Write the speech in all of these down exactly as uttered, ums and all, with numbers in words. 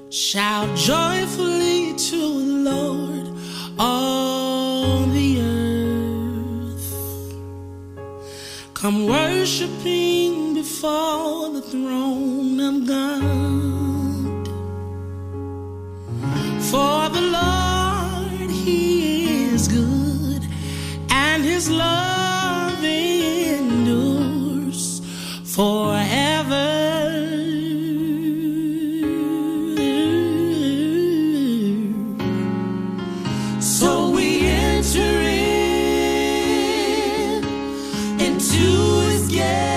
Shout joyfully to the Lord, all the earth. Come worshiping before the throne of God. For the Lord, He is good, and His love endures forever. So we enter in into His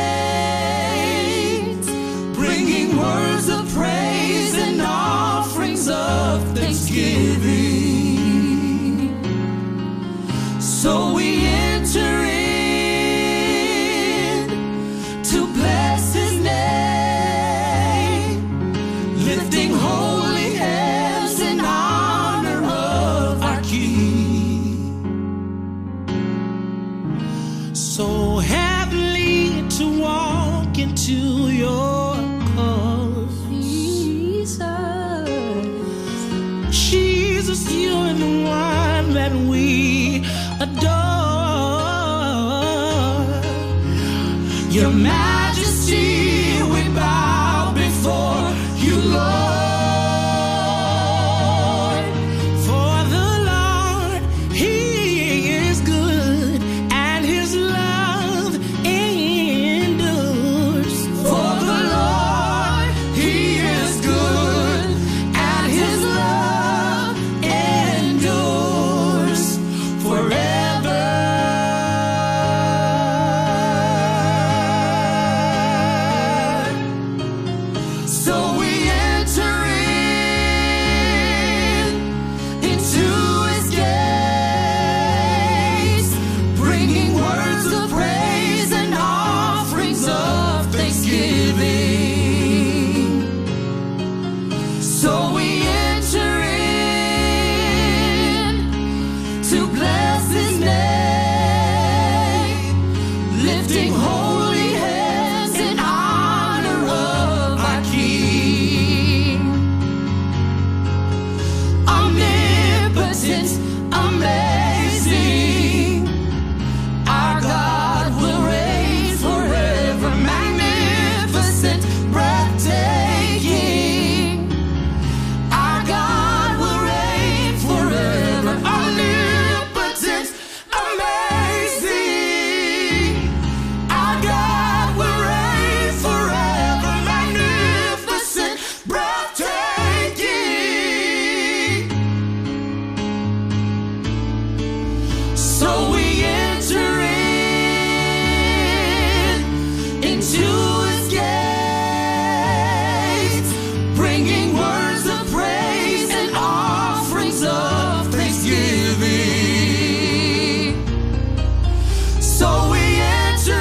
gates, bringing words of praise and offerings of thanksgiving. So we enter in to bless His name, lifting holy hands in honor of our King. So heavenly to walk into your cause, Jesus. Jesus, you are the one that we adore. Your Majesty, we bow before you, Lord. For the Lord, He is good, and His love endures. For the Lord, He is good, and His love endures forever. So we enter in into His gates, bringing words of praise and offerings of thanksgiving. So we enter in to bless His name, lifting holy hands in honor of our King. Omnipotent, amazing, our God will reign forever. Magnificent, breathtaking, our God will reign forever. Omnipotent, amazing, our God will reign forever. Magnificent, breathtaking. So we enter in into His gates, bringing words of praise and offerings of thanksgiving. So we enter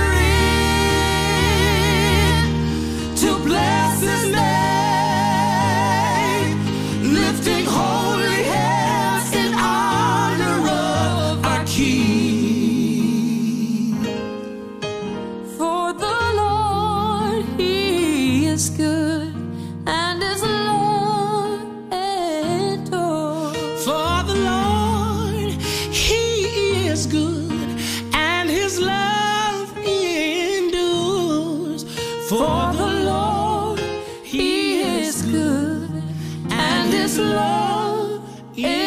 in to bless His name, lifting holy hands in honor of our King. For the Lord, He is good, and His love endures. For the Lord, He is good, and His love endures. For the Lord, He is good, and His love endures.